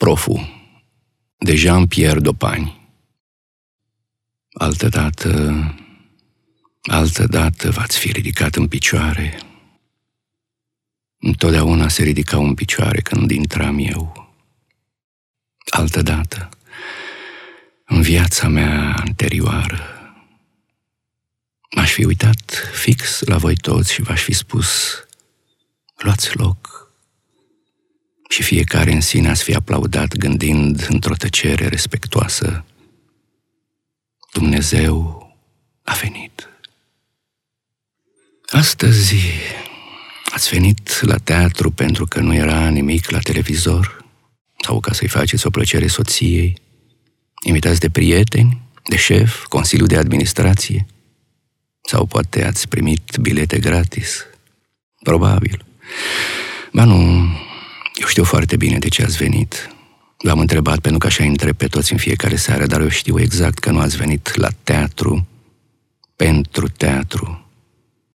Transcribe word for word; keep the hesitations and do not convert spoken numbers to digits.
Apostroful de Jean-Pierre Dopani. Altădată, altădată v-ați fi ridicat în picioare. Întotdeauna se ridicau în picioare când intram eu. Altădată, în viața mea anterioară, m-aș fi uitat fix la voi toți și v-aș fi spus: luați loc. Și fiecare în sine ați fi aplaudat gândind într-o tăcere respectuoasă: Dumnezeu a venit. Astăzi ați venit la teatru pentru că nu era nimic la televizor, sau ca să-i faceți o plăcere soției, invitați de prieteni, de șef, consiliu de administrație, sau poate ați primit bilete gratis. Probabil. Ba nu, eu știu foarte bine de ce ați venit. V-am întrebat pentru că așa întreb pe toți în fiecare seară, dar eu știu exact că nu ați venit la teatru pentru teatru,